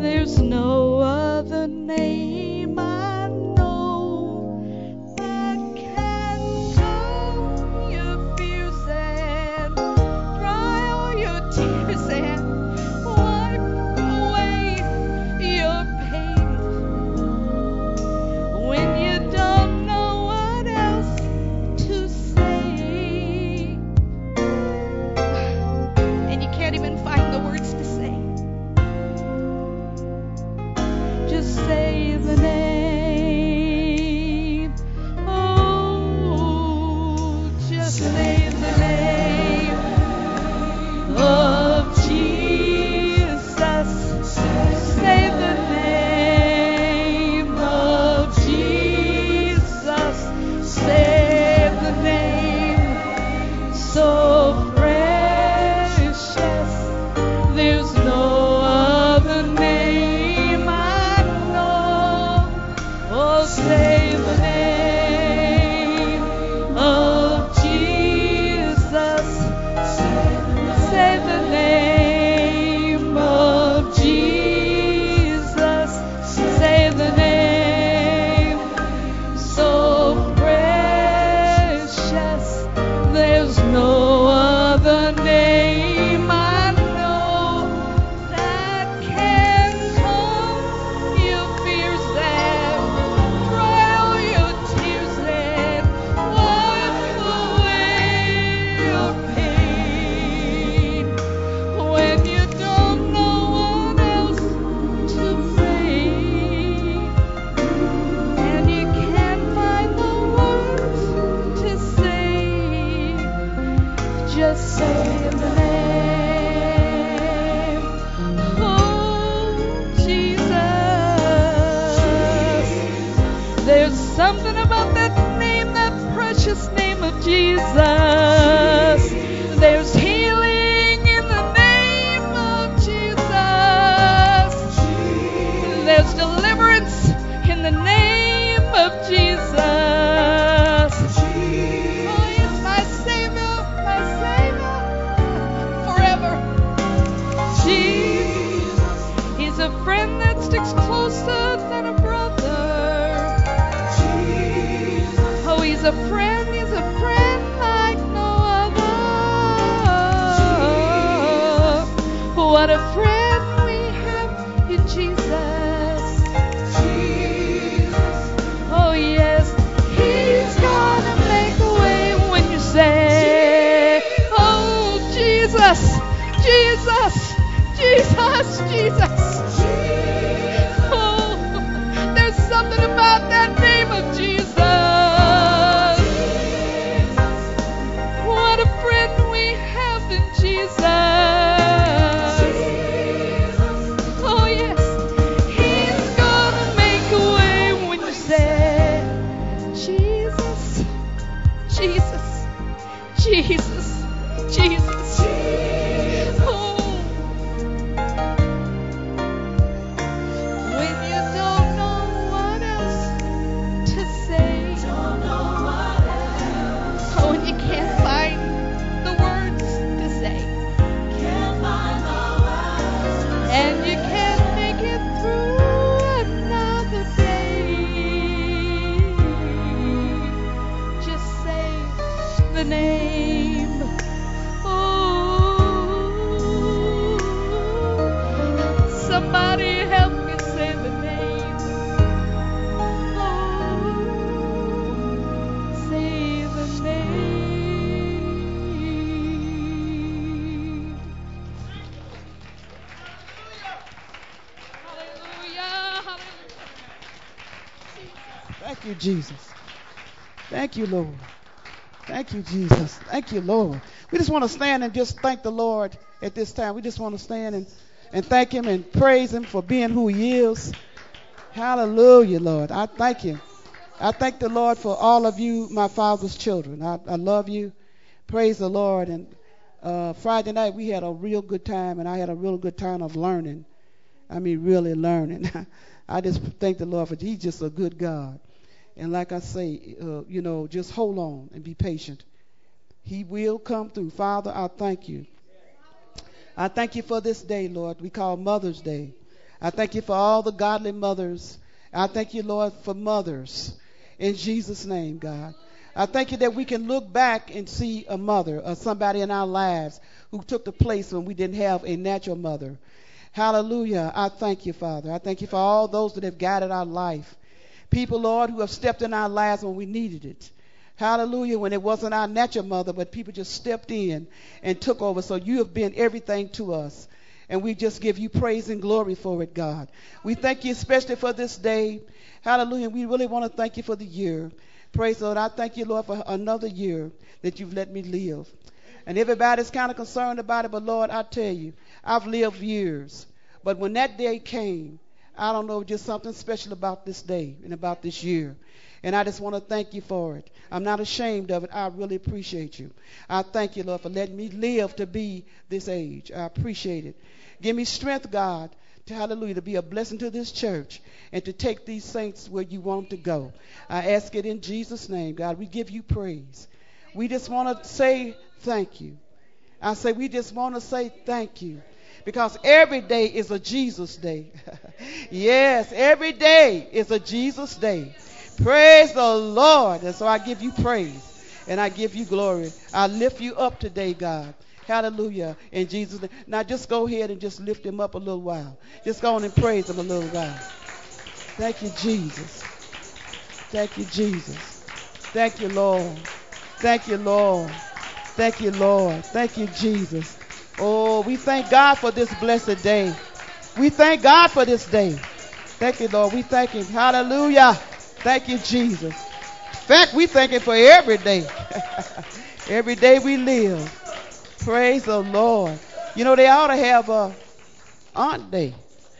There's no other name I know that can calm your fears and dry all your tears and wipe away your pain when you don't know what else to say and you can't even find the words to say. Just say the name. Oh, just say the name of Jesus. Say the name of Jesus. Say the name so precious. There's no other name I know. Oh, say the name of Jesus. Say the name of Jesus. Say the name so precious. There's no other name I know that can calm your fears and dry all your tears and wipe away your pain when you don't know what else to say and you can't find the words to say. Just say the name. Oh, Jesus. There's something about that name, that precious name of Jesus. There's healing in the name of Jesus. There's deliverance in the name of Jesus. Oh, he's my Savior forever. Jesus, he's a friend that sticks closer than a brother. Oh, he's a friend like no other. What a friend we have in Jesus. Oh, yes, he's gonna make a way when you say, oh, Jesus, Jesus, Jesus, Jesus. Oh, there's something about that name of Jesus. What a friend we have in Jesus. Oh, yes, he's gonna make a way when you say, Jesus, Jesus, Jesus, Jesus. Oh, when you don't know what else to say, oh, and you can't find the words to say, and you can't make it through another day, just say the name. Oh, somebody help me say the name. Oh, say the name. Hallelujah, hallelujah. Thank you, Jesus. Thank you, Lord. Thank you, Jesus. Thank you, Lord. We just want to stand and just thank the Lord at this time. We just want to stand and thank him and praise him for being who he is. Hallelujah, Lord. I thank him. I thank the Lord for all of you, my father's children. I love you. Praise the Lord. And Friday night we had a real good time, and I had a real good time of learning. I mean, really learning. I just thank the Lord for he's just a good God. And like I say, just hold on and be patient. He will come through. Father, I thank you. I thank you for this day, Lord. We call Mother's Day. I thank you for all the godly mothers. I thank you, Lord, for mothers. In Jesus' name, God. I thank you that we can look back and see a mother or somebody in our lives who took the place when we didn't have a natural mother. Hallelujah. I thank you, Father. I thank you for all those that have guided our life. People, Lord, who have stepped in our lives when we needed it. Hallelujah. When it wasn't our natural mother, but people just stepped in and took over. So you have been everything to us. And we just give you praise and glory for it, God. We thank you especially for this day. Hallelujah. We really want to thank you for the year. Praise the Lord. I thank you, Lord, for another year that you've let me live. And everybody's kind of concerned about it, but Lord, I tell you, I've lived years. But when that day came, I don't know, just something special about this day and about this year. And I just want to thank you for it. I'm not ashamed of it. I really appreciate you. I thank you, Lord, for letting me live to be this age. I appreciate it. Give me strength, God, to, hallelujah, to be a blessing to this church and to take these saints where you want them to go. I ask it in Jesus' name, God. We give you praise. We just want to say thank you. I say we just want to say thank you. Because every day is a Jesus day. Yes, every day is a Jesus day. Praise the Lord. And so I give you praise and I give you glory. I lift you up today, God. Hallelujah. In Jesus' name. Now just go ahead and just lift him up a little while. Just go on and praise him a little while. Thank you, Jesus. Thank you, Jesus. Thank you, Lord. Thank you, Lord. Thank you, Lord. Thank you, Jesus. Oh, we thank God for this blessed day. We thank God for this day. Thank you, Lord. We thank him. Hallelujah. Thank you, Jesus. In fact, we thank him for every day. Every day we live. Praise the Lord. You know, they ought to have a Aunt Day.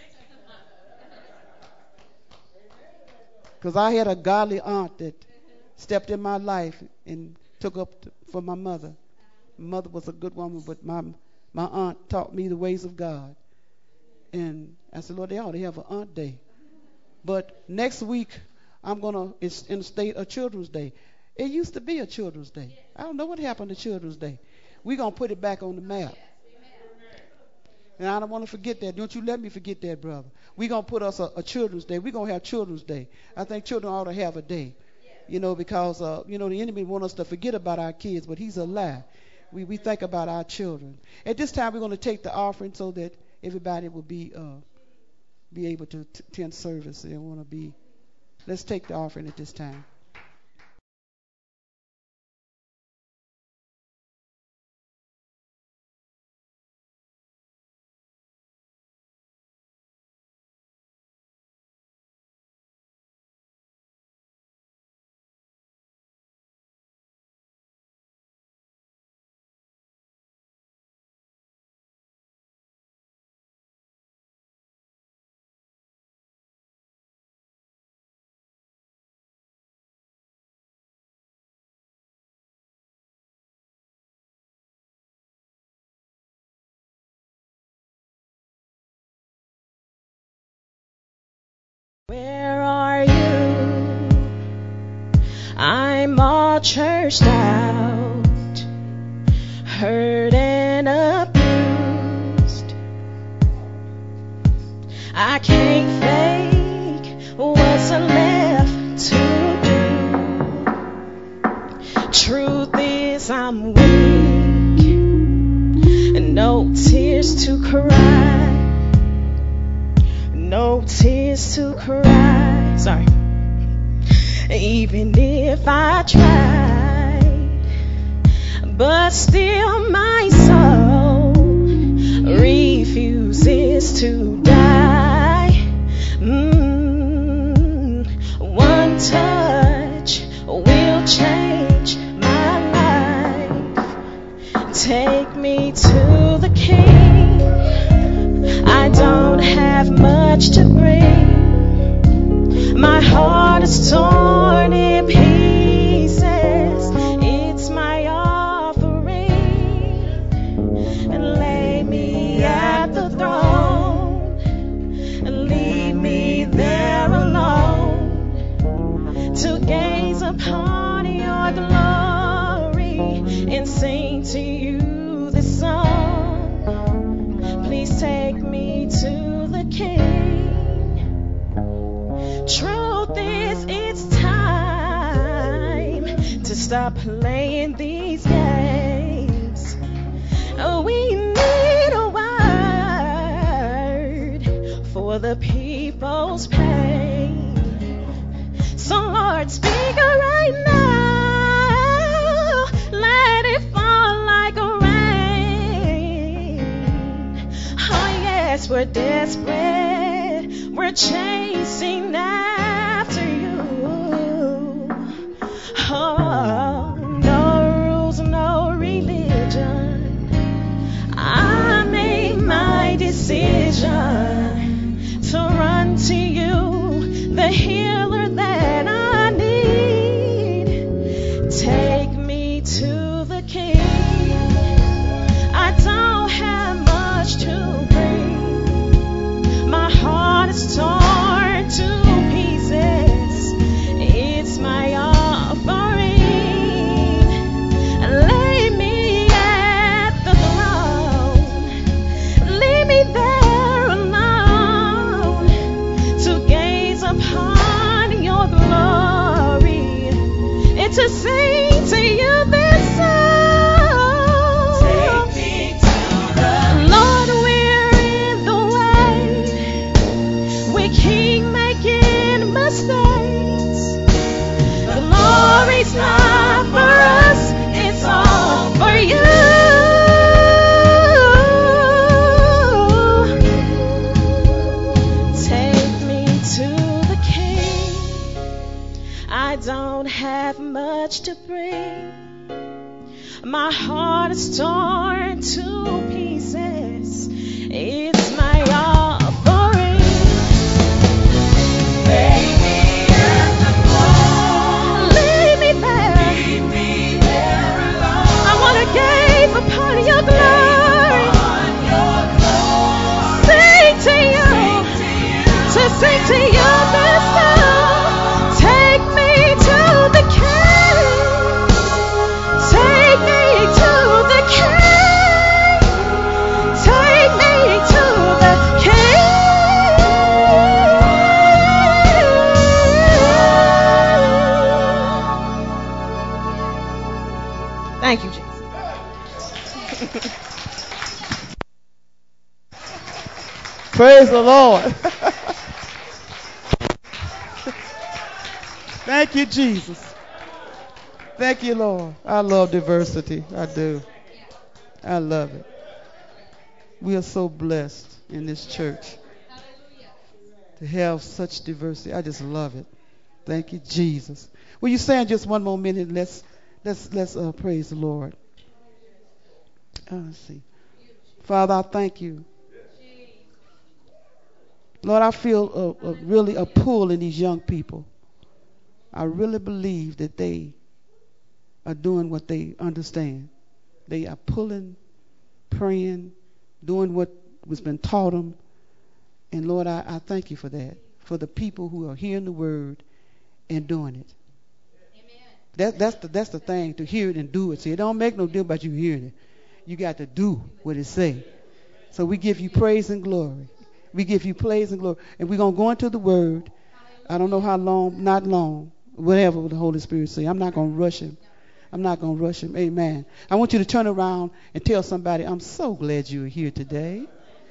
Because I had a godly aunt that stepped in my life and took up for my mother. My mother was a good woman, but my aunt taught me the ways of God. And I said, Lord, they ought to have an Aunt Day. But next week, it's in the state of Children's Day. It used to be a Children's Day. I don't know what happened to Children's Day. We're going to put it back on the map. And I don't want to forget that. Don't you let me forget that, brother. We're going to put us a Children's Day. We're going to have Children's Day. I think children ought to have a day. You know, because, the enemy wants us to forget about our kids, but he's a lie. We think about our children. At this time, we're going to take the offering so that everybody will be able to attend service. They want to be. Let's take the offering at this time. Where are you? I'm all churched out, hurt and abused. I can't fake what's left to do. Truth is I'm weak, and no tears to cry. No tears to cry. Sorry. Even if I tried, but still my soul refuses to die. One touch will change my life. Take me to the King. I don't have much to bring. My heart is torn in pieces. It's my offering. And lay me at the throne. And leave me there alone. To gaze upon your glory. And sing to you this song. Please take me to the King. stop playing these games. We need a word for the people's pain. So Lord, speak right now. Let it fall like a rain. Oh yes, we're desperate. We're chasing after you. Oh, no rules, no religion. I made my decision to run to you, the healer that I need. Take me to the King. I don't have much to bring. My heart is torn to pieces. It's my offering. Lay me at the throne. Leave me there alone to gaze upon your glory and to sing to you this song. Take me to the Lord, we're in the way. We keep making mistakes. The glory's not for us, it's all for you. Take me to the King. I don't have much to bring. My heart is torn to pieces. It's my offering. Lay me at the throne. Leave me there. Leave me there alone. I want to gaze upon your glory. Sing to you. To sing to you this song. Take me to the King. Take me to the King. Take me to the King. Thank you, Jesus. Praise the Lord. Thank you, Jesus. Thank you, Lord. I love diversity. I do. I love it. We are so blessed in this church to have such diversity. I just love it. Thank you, Jesus. Will you stand just one more minute? Let's praise the Lord. Let's see. Father, I thank you. Lord, I feel really a pull in these young people. I really believe that they are doing what they understand. They are pulling, praying, doing what was been taught them. And Lord, I thank you for that, for the people who are hearing the word and doing it. Amen. That's the thing, to hear it and do it. See, it don't make no difference about you hearing it. You got to do what it say. So we give you praise and glory. We give you praise and glory. And we're going to go into the word. I don't know how long, not long, whatever the Holy Spirit say. I'm not going to rush him. I'm not going to rush him. Amen. I want you to turn around and tell somebody, I'm so glad you're here today.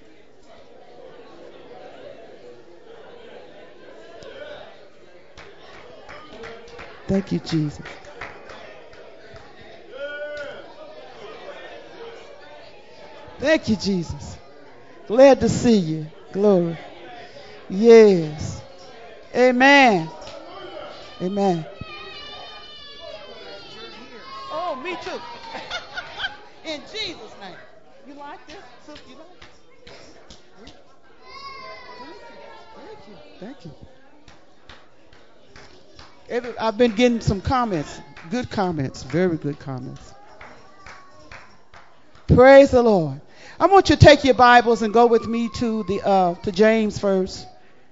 Thank you, Jesus. Thank you, Jesus. Glad to see you. Glory. Yes. Amen. Amen. Oh, me too. In Jesus' name. You like this? Sister, you like this? Thank you. I've been getting some comments. Good comments. Very good comments. Praise the Lord. I want you to take your Bibles and go with me to to James first.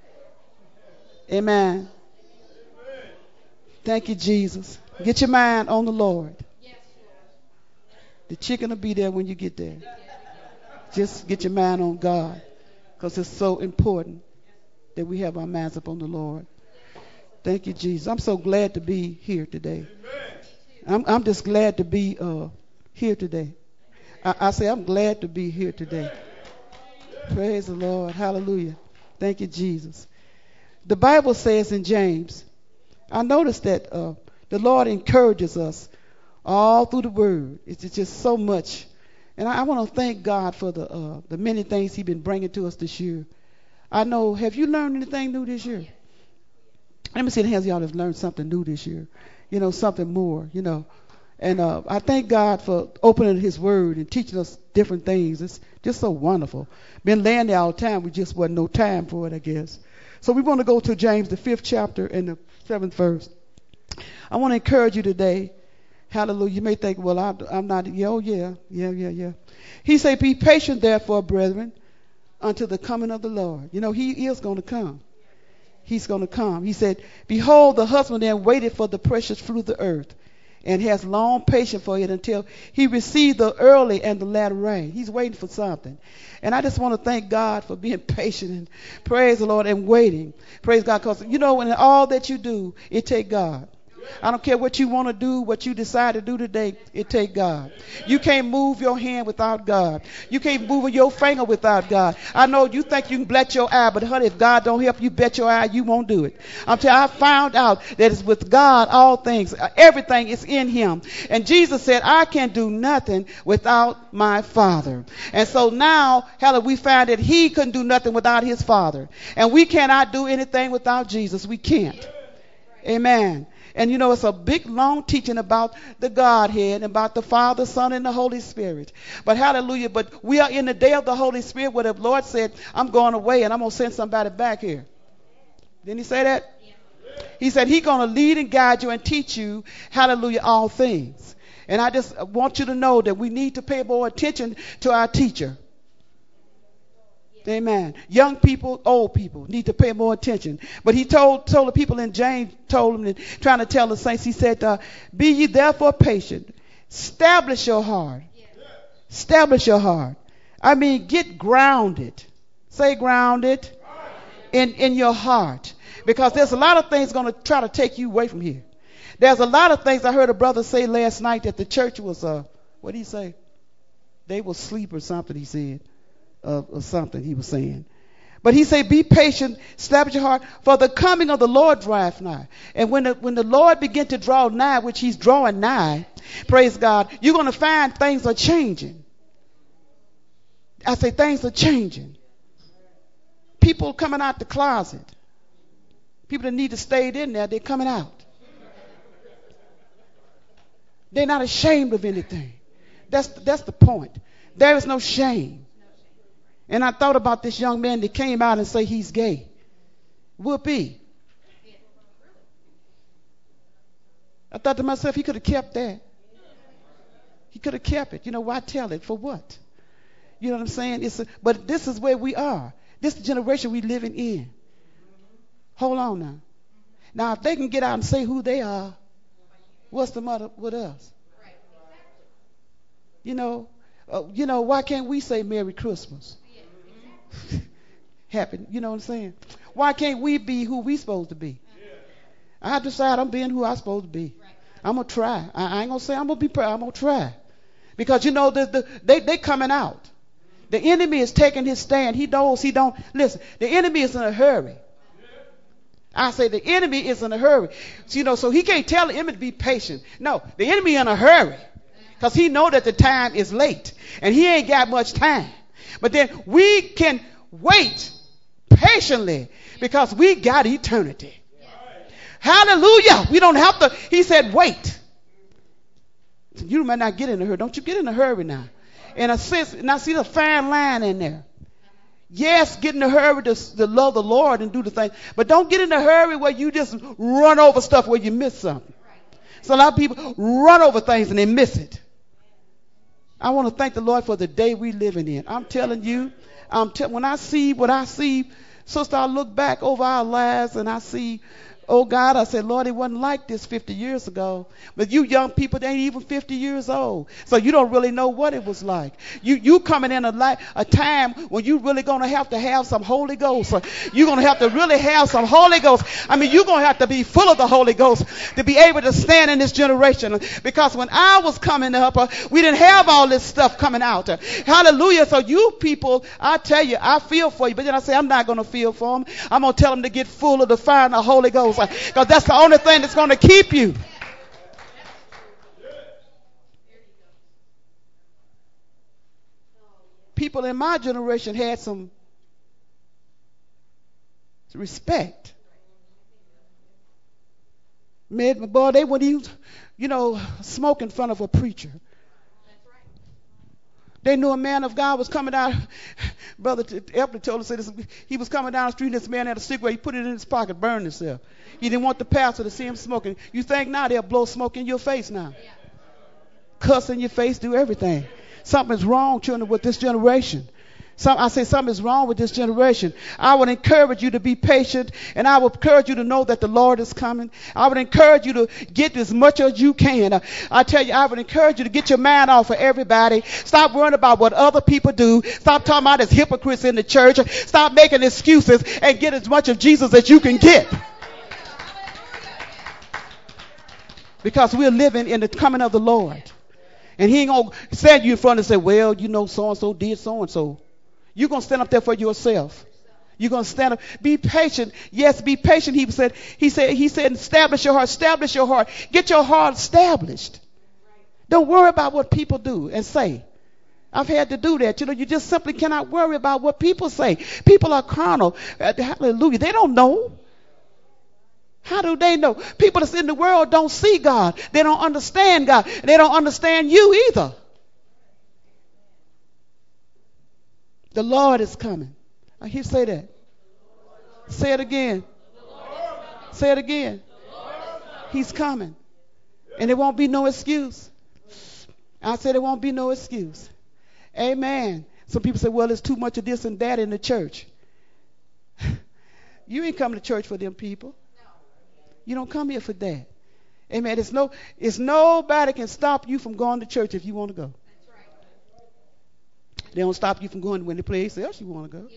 Amen. Thank you, Jesus. Get your mind on the Lord. The chicken will be there when you get there. Just get your mind on God, because it's so important that we have our minds upon the Lord. Thank you, Jesus. I'm so glad to be here today. I'm just glad to be here today. I say I'm glad to be here today. Praise the Lord. Hallelujah. Thank you, Jesus. The Bible says in James, I noticed that the Lord encourages us all through the Word. It's just so much. And I want to thank God for the many things He's been bringing to us this year. I know, have you learned anything new this year? Let me see the hands of y'all have learned something new this year. Something more, And I thank God for opening His Word and teaching us different things. It's just so wonderful. Been laying there all the time. We just wasn't no time for it, I guess. So we want to go to James, the 5th chapter and the 7th verse. I want to encourage you today. Hallelujah. You may think, well, I'm not. Yeah. He said, be patient, therefore, brethren, until the coming of the Lord. He is going to come. He's going to come. He said, behold, the husbandman waited for the precious fruit of the earth, and has long patience for it until he received the early and the latter rain. He's waiting for something. And I just want to thank God for being patient and praise the Lord and waiting. Praise God, because in all that you do, it takes God. I don't care what you want to do, what you decide to do today, it takes God. You can't move your hand without God. You can't move your finger without God. I know you think you can bless your eye, but honey, if God don't help you bet your eye, you won't do it. I'm telling you, I found out that it's with God, all things, everything is in Him. And Jesus said, I can do nothing without my Father. And so now, hallelujah, we find that He couldn't do nothing without His Father. And we cannot do anything without Jesus. We can't. Amen. And it's a big, long teaching about the Godhead, about the Father, Son, and the Holy Spirit. But hallelujah, but we are in the day of the Holy Spirit where the Lord said, I'm going away and I'm going to send somebody back here. Didn't He say that? Yeah. He said He's going to lead and guide you and teach you, hallelujah, all things. And I just want you to know that we need to pay more attention to our teacher. Amen. Young people, old people need to pay more attention. But He told the people in James, told them, trying to tell the saints, He said, be ye therefore patient. Establish your heart. Establish your heart. I mean, get grounded. Say grounded in your heart. Because there's a lot of things going to try to take you away from here. There's a lot of things I heard a brother say last night that the church was, what did he say? They will sleep or something, he said. Or something he was saying. But he said, be patient, establish your heart, for the coming of the Lord draweth nigh. And when the Lord begin to draw nigh, which He's drawing nigh, praise God, you're going to find things are changing. I say things are changing. People coming out the closet. People that need to stay in there, they're coming out. They're not ashamed of anything. That's the point. There is no shame. And I thought about this young man that came out and say he's gay. Whoopee. I thought to myself, he could have kept that. He could have kept it. Why tell it? For what? You know what I'm saying? But this is where we are. This is the generation we're living in. Hold on now. Now, if they can get out and say who they are, what's the matter with us? Why can't we say Merry Christmas? Happy, you know what I'm saying? Why can't we be who we supposed to be? I decide I'm being who I'm supposed to be. I'm gonna try. I ain't gonna say I'm gonna be proud. I'm gonna try, because they coming out. The enemy is taking his stand. He knows he don't listen. The enemy is in a hurry. I say the enemy is in a hurry. So he can't tell the enemy to be patient. No, the enemy in a hurry, because he know that the time is late and he ain't got much time. But then we can wait patiently because we got eternity. Hallelujah. We don't have to. He said, wait. You might not get in a hurry. Don't you get in a hurry now. In a sense, and I see the fine line in there. Yes, get in a hurry to love the Lord and do the thing. But don't get in a hurry where you just run over stuff where you miss something. So a lot of people run over things and they miss it. I want to thank the Lord for the day we're living in. I'm telling you, when I see what I see, sister, I look back over our lives and I see Oh God, I said, Lord, it wasn't like this 50 years ago. But you young people, they ain't even 50 years old. So you don't really know what it was like. You coming in a time when you really going to have some Holy Ghost. You're going to have to really have some Holy Ghost. I mean, you're going to have to be full of the Holy Ghost to be able to stand in this generation. Because when I was coming up, we didn't have all this stuff coming out. Hallelujah. So you people, I tell you, I feel for you. But then I say, I'm not going to feel for them. I'm going to tell them to get full of the fire and the Holy Ghost. Because that's the only thing that's going to keep you. People in my generation had some respect. Man, boy, they wouldn't even, smoke in front of a preacher. They knew a man of God was coming out. Brother Epley told us that he was coming down the street and this man had a cigarette. He put it in his pocket, burned himself. He didn't want the pastor to see him smoking. You think now they'll blow smoke in your face now. Cuss in your face, do everything. Something's wrong, children, with this generation. I say something is wrong with this generation. I would encourage you to be patient, and I would encourage you to know that the Lord is coming. I would encourage you to get as much as you can. I tell you, I would encourage you to get your mind off of everybody. Stop worrying about what other people do. Stop talking about as hypocrites in the church. Stop making excuses and get as much of Jesus as you can get. Because we're living in the coming of the Lord. And he ain't going to stand you in front and say, well, so-and-so did so-and-so. You're going to stand up there for yourself. You're going to stand up. Be patient. Yes, be patient. He said, establish your heart. Establish your heart. Get your heart established. Don't worry about what people do and say. I've had to do that. You just simply cannot worry about what people say. People are carnal. Hallelujah. They don't know. How do they know? People that's in the world don't see God. They don't understand God. They don't understand you either. The Lord is coming. I hear you say that. Say it again. Say it again. He's coming. And there won't be no excuse. I said there won't be no excuse. Amen. Some people say, well, there's too much of this and that in the church. You ain't coming to church for them people. You don't come here for that. Amen. It's nobody can stop you from going to church if you want to go. They don't stop you from going when they place else you want to go.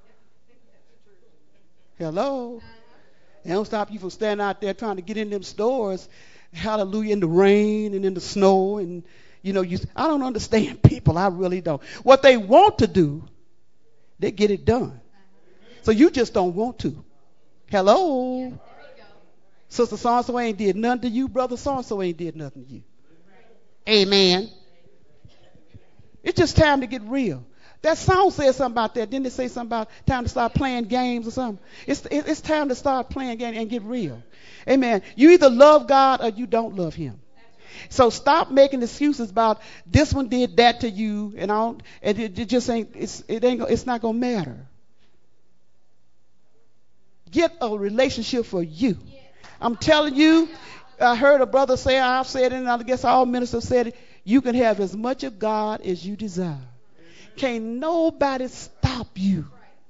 Hello. They don't stop you from standing out there trying to get in them stores, hallelujah, in the rain and in the snow. And, I don't understand people. I really don't. What they want to do, they get it done. So you just don't want to. Hello. Sister so-and-so ain't did nothing to you. Brother so-and-so ain't did nothing to you. Amen. It's just time to get real. That song says something about that. Didn't it say something about time to start playing games or something? It's time to start playing games and get real. Amen. You either love God or you don't love him. So stop making excuses about this one did that to you and all. And it just ain't. It's not gonna matter. Get a relationship for you. I'm telling you. I heard a brother say, I've said it, and I guess all ministers said it. You can have as much of God as you desire. Can't nobody stop you.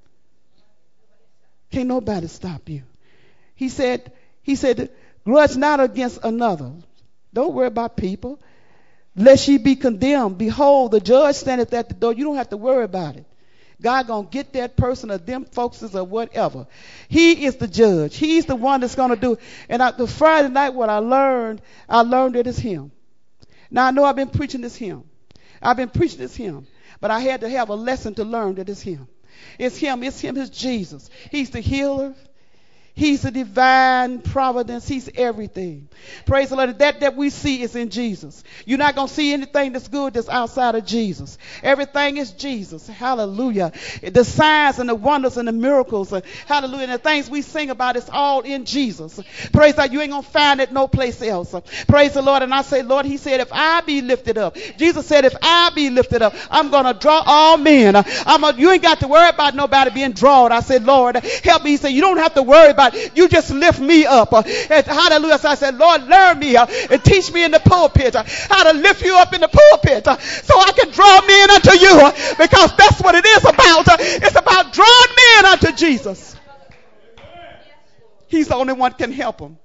Can't nobody stop you. He said, grudge not against another. Don't worry about people. Lest ye be condemned. Behold, the judge standeth at the door. You don't have to worry about it. God gonna get that person or them folks or whatever. He is the judge. He's the one that's gonna do it. And the Friday night, what I learned it is him. Now I know I've been preaching this hymn. But I had to have a lesson to learn that it's him. It's him. It's Jesus. He's the healer. He's the divine providence. He's everything. Praise the Lord. That we see is in Jesus. You're not going to see anything that's good that's outside of Jesus. Everything is Jesus. Hallelujah. The signs and the wonders and the miracles. Hallelujah. And the things we sing about, it's all in Jesus. Praise God. You ain't going to find it no place else. Praise the Lord. And I say, Lord, he said, if I be lifted up. Jesus said, if I be lifted up, I'm going to draw all men. You ain't got to worry about nobody being drawn. I said, Lord, help me. He said, you don't have to worry about you just lift me up. Hallelujah. So I said, Lord, learn me and teach me in the pulpit how to lift you up in the pulpit so I can draw men unto you because that's what it is about. It's about drawing men unto Jesus. He's the only one that can help them.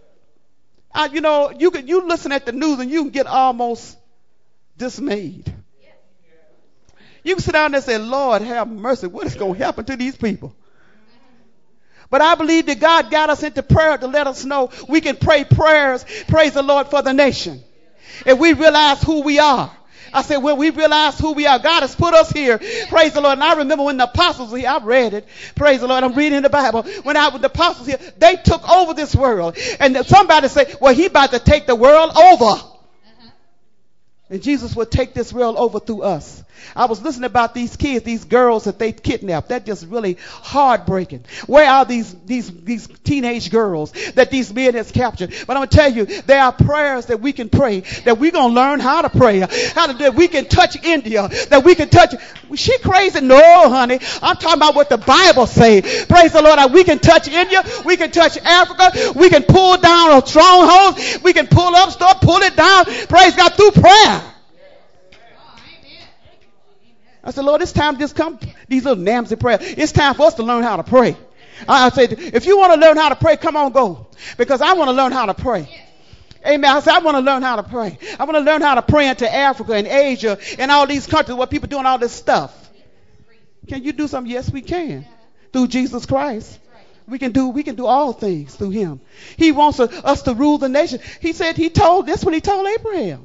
You listen at the news and you can get almost dismayed. You can sit down there and say, Lord, have mercy. What is going to happen to these people? But I believe that God got us into prayer to let us know we can pray prayers, praise the Lord, for the nation. If we realize who we are. I said, when we realize who we are, God has put us here. Praise the Lord. And I remember when the apostles were here, I read it. Praise the Lord. I'm reading the Bible. When the apostles here, they took over this world. And somebody say, well, he about to take the world over. And Jesus will take this world over through us. I was listening about these kids, these girls that they kidnapped. That's just really heartbreaking. Where are these teenage girls that these men has captured? But I'm going to tell you, there are prayers that we can pray, that we're going to learn how to pray, how to do it. We can touch India, that we can touch. She crazy? No, honey. I'm talking about what the Bible says. Praise the Lord. We can touch India. We can touch Africa. We can pull down strongholds. We can pull up stuff, pull it down. Praise God, through prayer. I said, Lord, it's time to just come these little names of prayer. It's time for us to learn how to pray. I said, if you want to learn how to pray, come on, go. Because I want to learn how to pray. Amen. I said, I want to learn how to pray. I want to learn how to pray into Africa and Asia and all these countries where people doing all this stuff. Can you do something? Yes, we can. Through Jesus Christ. We can do all things through him. He wants us to rule the nation. He said he told this when he told Abraham.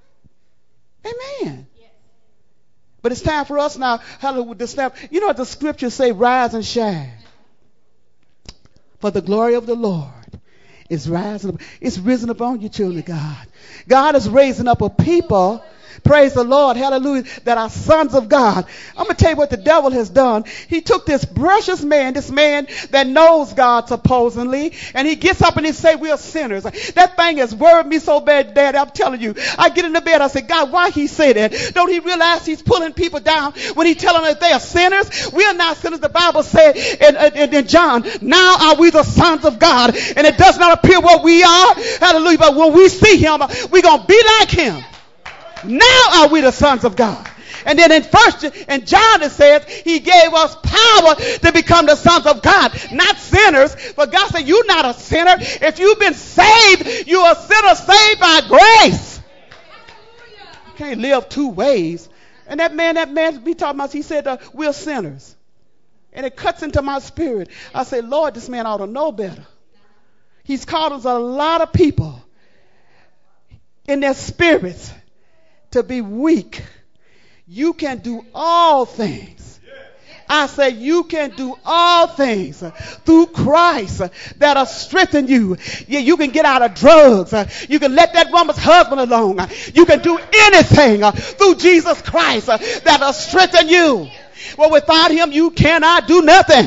Amen. But it's time for us now. Hallelujah. You know what the scriptures say? Rise and shine. For the glory of the Lord is rising. It's risen upon you, children of God. God is raising up a people. Praise the Lord. Hallelujah. That are sons of God. I'm going to tell you what the devil has done. He took this precious man, this man that knows God supposedly, and he gets up and he say we are sinners. That thing has worried me so bad, Dad. I'm telling you. I get into bed. I say, God, why he say that? Don't he realize he's pulling people down when he telling them that they are sinners? We are not sinners. The Bible said in John, now are we the sons of God. And it does not appear what we are. Hallelujah. But when we see him, we're going to be like him. Now are we the sons of God. And then in John it says he gave us power to become the sons of God, not sinners. But God said you're not a sinner. If you've been saved, you're a sinner saved by grace. You can't live two ways. And that man we talking about, he said we're sinners. And it cuts into my spirit. I say, Lord, this man ought to know better. He's called us a lot of people in their spirits to be weak. You can do all things. I say you can do all things through Christ that will strengthen you. You can get out of drugs. You can let that woman's husband alone. You can do anything through Jesus Christ that will strengthen you. Well, without him, you cannot do nothing.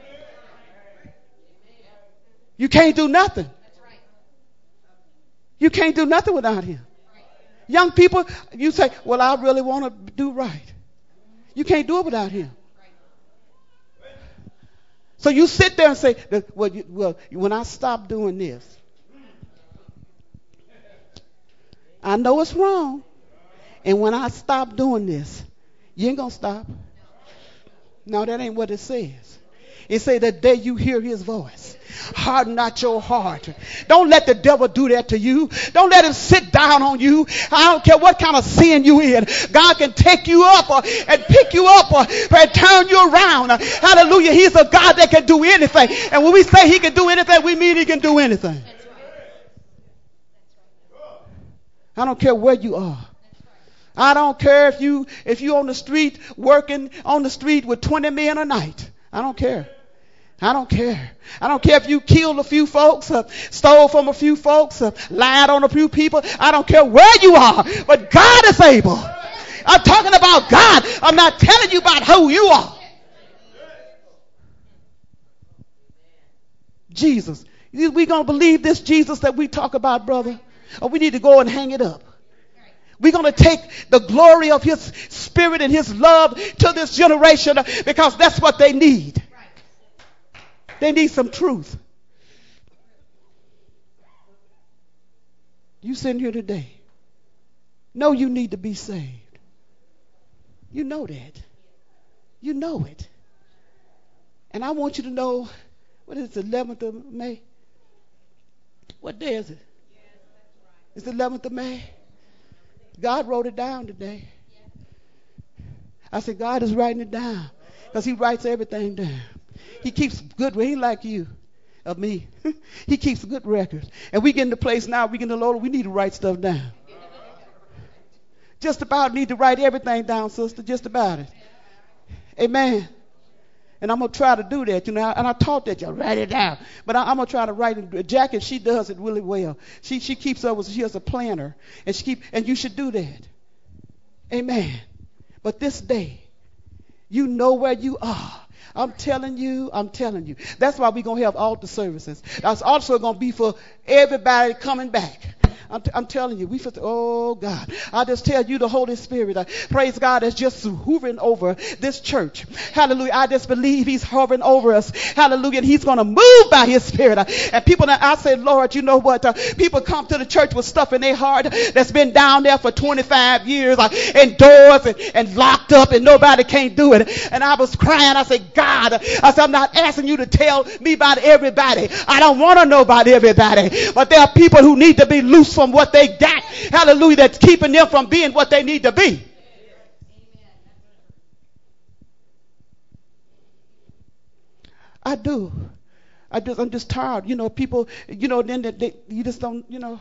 You can't do nothing. You can't do nothing without him. Young people, you say, well, I really want to do right. You can't do it without him. So you sit there and say, well, when I stop doing this, I know it's wrong. And when I stop doing this, you ain't going to stop. No, that ain't what it says. It says the day you hear his voice, harden not your heart. Don't let the devil do that to you. Don't let him sit down on you. I don't care what kind of sin you in. God can take you up and pick you up and turn you around. Hallelujah. He's a God that can do anything. And when we say he can do anything, we mean he can do anything. I don't care where you are. I don't care if you on the street working on the street with 20 men a night. I don't care. I don't care. I don't care if you killed a few folks, stole from a few folks, lied on a few people. I don't care where you are, but God is able. I'm talking about God. I'm not telling you about who you are. Jesus. We going to believe this Jesus that we talk about, brother? Or we need to go and hang it up? We're going to take the glory of his spirit and his love to this generation because that's what they need. They need some truth. You sitting here today, know you need to be saved. You know that. You know it. And I want you to know What is it, 11th of May? What day is it? It's the 11th of May. God wrote it down today. I said, God is writing it down because he writes everything down. He keeps good. He ain't like you or me. He keeps good records. And we get in the place now, we get in the Lord, we need to write stuff down. Just about need to write everything down, sister. Just about it. Amen. And I'm going to try to do that, and I taught that you write it down. But I'm going to try to write it. Jackie, she does it really well. She keeps up with, she has a planner. And you should do that. Amen. But this day, you know where you are. I'm telling you. That's why we're going to have altar services. That's also going to be for everybody coming back. I'm telling you, oh God, I just tell you the Holy Spirit, praise God, is just hovering over this church. Hallelujah. I just believe he's hovering over us. Hallelujah. And he's going to move by his spirit. And people, I say, Lord, you know what? People come to the church with stuff in their heart that's been down there for 25 years, and doors and locked up, and nobody can't do it. And I was crying. I said, God, I said, I'm not asking you to tell me about everybody. I don't want to know about everybody. But there are people who need to be loose from what they got, hallelujah, that's keeping them from being what they need to be. I'm just tired. People, then you just don't,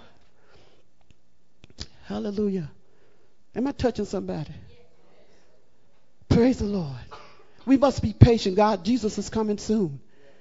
hallelujah. Am I touching somebody? Praise the Lord. We must be patient. God, Jesus is coming soon.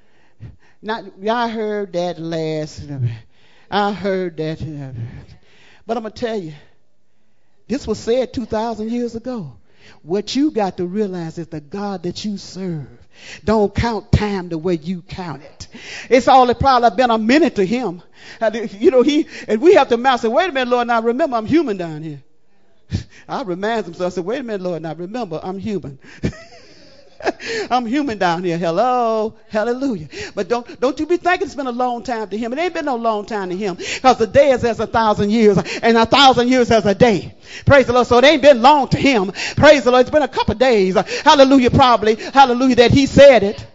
I heard that last. I heard that. But I'm going to tell you, this was said 2,000 years ago. What you got to realize is the God that you serve don't count time the way you count it. It's all it probably been a minute to him. And we have to master, wait a minute, Lord, now remember I'm human down here. I remind him, so I said, wait a minute, Lord, now remember I'm human. I'm human down here. Hello. Hallelujah. But don't you be thinking it's been a long time to him. It ain't been no long time to him, because the day is as 1,000 years and 1,000 years as a day. Praise the Lord. So it ain't been long to him. Praise the Lord. It's been a couple of days. Hallelujah. Probably. Hallelujah. That he said it.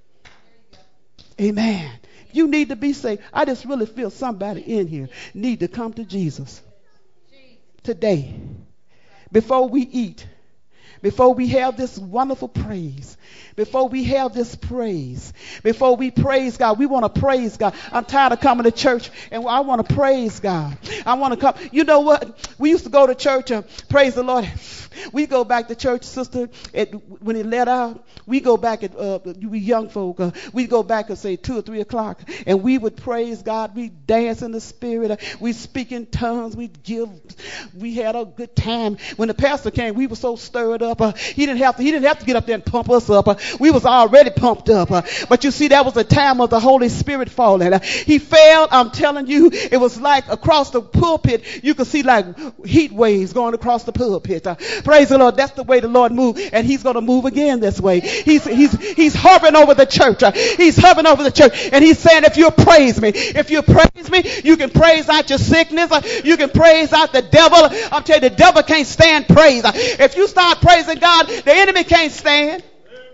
Amen. You need to be saved. I just really feel somebody in here need to come to Jesus today. Before we eat, before we have this wonderful praise, before we have this praise, before we praise God, we want to praise God. I'm tired of coming to church, and I want to praise God. I want to come. You know what? We used to go to church, praise the Lord. We go back to church, sister, when it let out. We go back at, we young folk, we go back at say 2 or 3 o'clock, and we would praise God. We dance in the spirit. We speak in tongues. We had a good time. When the pastor came, we were so stirred up. He didn't have to get up there and pump us up. We was already pumped up. But you see, that was the time of the Holy Spirit falling. He fell. I'm telling you, it was like across the pulpit. You could see like heat waves going across the pulpit. Praise the Lord. That's the way the Lord moved, and he's going to move again this way. He's hovering over the church. He's hovering over the church, and he's saying, if you praise me, you can praise out your sickness. You can praise out the devil. I'm telling you, the devil can't stand praise. If you start praising God, the enemy can't stand.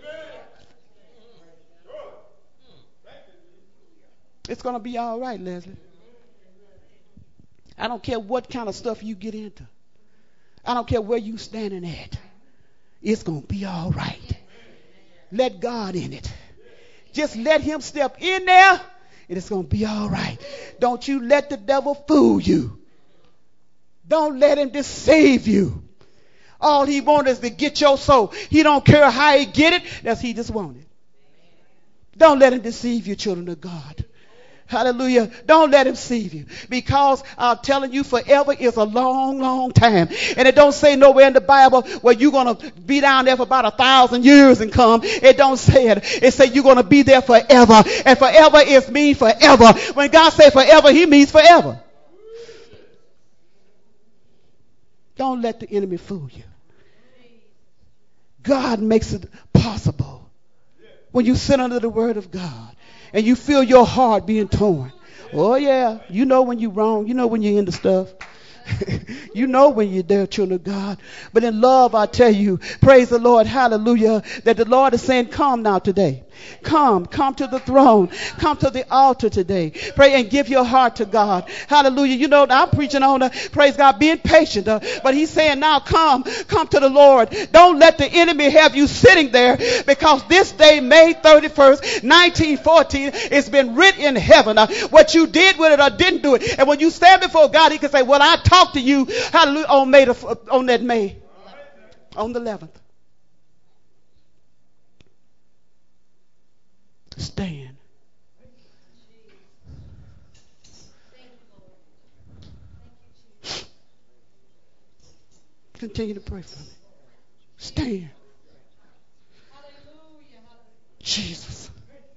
It's going to be all right, Leslie. I don't care what kind of stuff you get into. I don't care where you standing at. It's going to be all right. Let God in it. Just let him step in there, and it's going to be all right. Don't you let the devil fool you. Don't let him deceive you. All he wants is to get your soul. He don't care how he get it. That's he just want it. Don't let him deceive you, children of God. Hallelujah. Don't let him deceive you, because I'm telling you, forever is a long, long time. And it don't say nowhere in the Bible where you're going to be down there for about 1,000 years and come. It don't say it. It says you're going to be there forever. And forever is mean forever. When God says forever, he means forever. Don't let the enemy fool you. God makes it possible when you sit under the word of God. And you feel your heart being torn. Oh, yeah. You know when you're wrong. You know when you're into stuff. You know when you're there, children of God. But in love, I tell you, praise the Lord, hallelujah, that the Lord is saying, come now today. Come to the throne. Come to the altar today. Pray and give your heart to God. Hallelujah. You know, I'm preaching on, praise God, being patient. But he's saying now, come to the Lord. Don't let the enemy have you sitting there, because this day, May 31st, 1914, it's been written in heaven. What you did with it or didn't do it. And when you stand before God, he can say, well, I talked to you, hallelujah, on the 11th. Stand. Continue to pray for me. Stand. Jesus.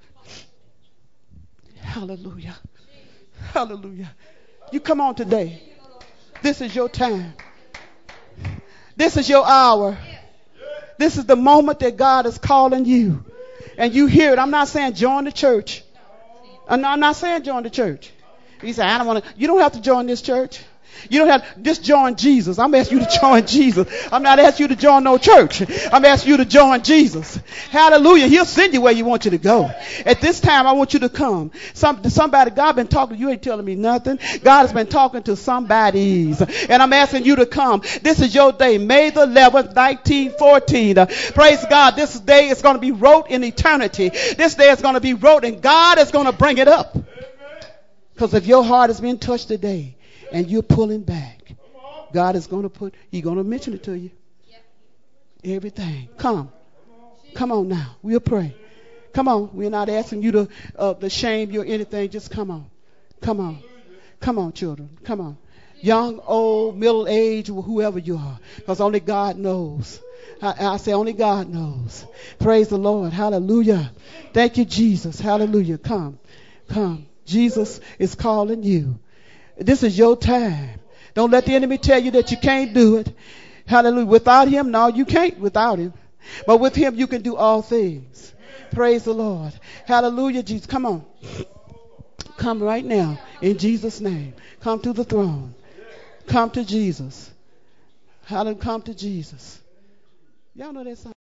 Hallelujah. Hallelujah. You come on today. This is your time. This is your hour. This is the moment that God is calling you. And you hear it. I'm not saying join the church. I'm not saying join the church. You say, I don't want to. You don't have to join this church. You don't have to just join Jesus. I'm asking you to join Jesus. I'm not asking you to join no church. I'm asking you to join Jesus. Hallelujah. He'll send you where you want you to go. At this time, I want you to come. Somebody, God been talking. You ain't telling me nothing. God has been talking to somebody's. And I'm asking you to come. This is your day, May the 11th, 1914. Praise God. This day is going to be wrote in eternity. This day is going to be wrote, and God is going to bring it up. Because if your heart has been touched today, and you're pulling back, God is going to he's going to mention it to you. Everything. Come on now. We'll pray. Come on. We're not asking you to shame you or anything. Just come on. Come on, children. Come on. Young, old, middle age, whoever you are. Because only God knows. I say only God knows. Praise the Lord. Hallelujah. Thank you, Jesus. Hallelujah. Come. Jesus is calling you. This is your time. Don't let the enemy tell you that you can't do it. Hallelujah. Without him, no, you can't without him. But with him, you can do all things. Praise the Lord. Hallelujah, Jesus. Come on. Come right now in Jesus' name. Come to the throne. Come to Jesus. Hallelujah. Come to Jesus. Y'all know that song?